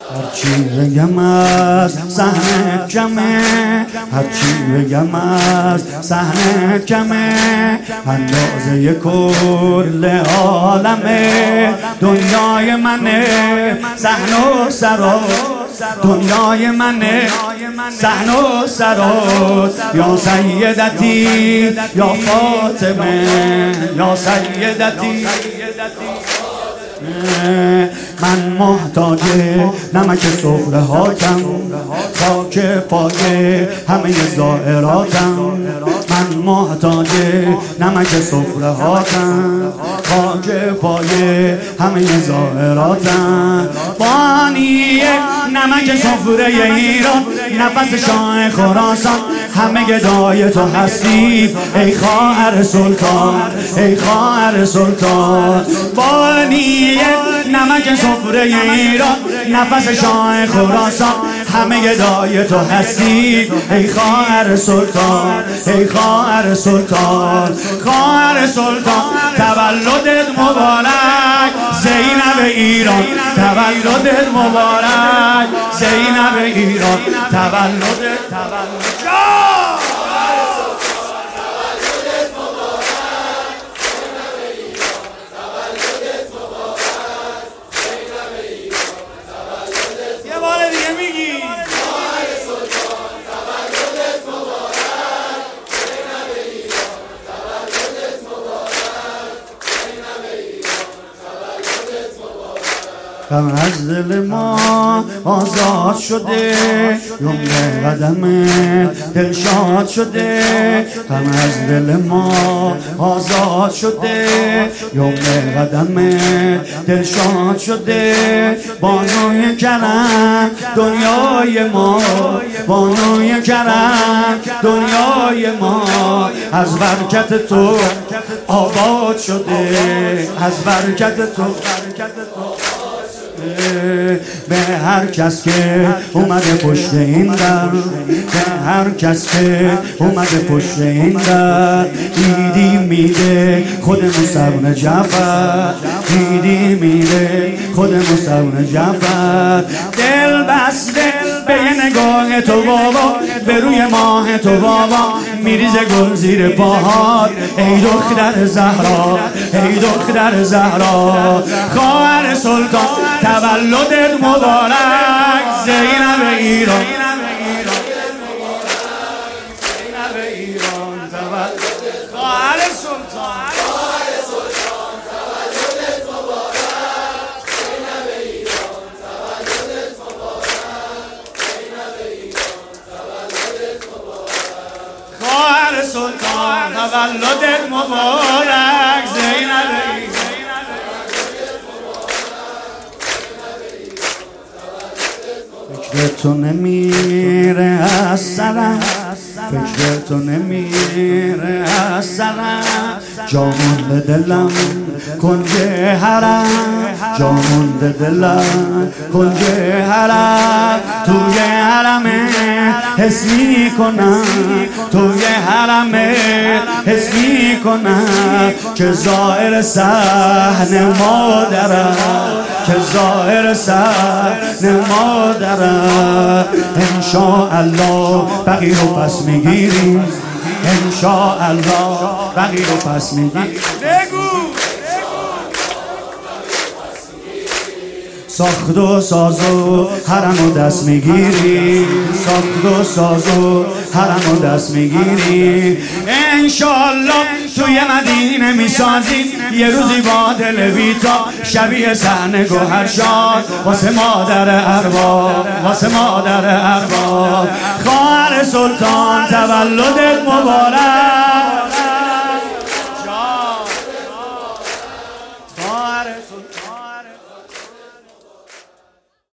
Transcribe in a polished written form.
هرچی بگم از صحنه کمه، هرچی بگم از صحنه کمه، اندازه کل عالمه. دنیای منه صحن و سرات، دنیای منه صحن و سرات. یا سیدتی یا فاطمه، یا سیدتی. من محتاج نمک سفره هاتم، خاک پای همه زائراتم. من محتاج نمک سفره هاتم، خاک پای همه زائراتم. بانی نمک سفره ایران، نفس شاه خراسان، همه گدای تو هستی ای خواهر سلطان، ای خواهر سلطان. بانی نمک سفره ایران، نفس شاه خراسان، همه گدای تو هستی ای خواهر سلطان، ای خواهر سلطان. خواهر سلطان تولدت مبارک زینب ایران، تولدت مبارک زینب ایران، تولدت غم از دل ما آزاد شده، یمن قدم دل شاد شده. غم از دل ما آزاد شده، یمن قدم دل شاد شده. بانوی کرم دنیای ما، بانوی کرم دنیای ما، از برکت تو آباد شده، از برکت تو. به هر کس که اومده پشت این در، به هر کس که اومده پشت این در، ایدی میده خود موسی جعفر، ایدی میده خود موسی جعفر. دل بسته به یه نگاه تو بابا، به روی ماه تو بابا، میریزه گل زیر پاهات ای دختر زهرا، ای دختر زهرا. خواهر سلطان تولدت مبارک زینب ایران، زینب ایران تولدت. خواهر سلطان تولدت مبارک زینب ایران، تولدت مبارک زینب ایران، تولدت مبارک. خواهر سلطان تولدت مبارک زینب ایران. فکر تو نمیره از سرم، فکر تو نمیره از سرم. جا مونده دلم کنج حرم، جا مونده دلم کنج حرم. توی حرمه حس میکنم، توی حرمه حس میکنم که زائر صحن مادرم، که زائر صحن مادرم. انشاءالله بقیه رو پس میگیریم، انشاءالله بقیه رو پس میگیریم. بگو ساخت و ساز و حرم و دست میگیری، ساخت و ساز و حرم و دست میگیری. انشالله توی مدینه میسازیم یه روزی با دل بیتا، شبیه صحنه گوهرشاد واسه مادر ارباب، واسه مادر ارباب. خواهر سلطان تولدت مبارک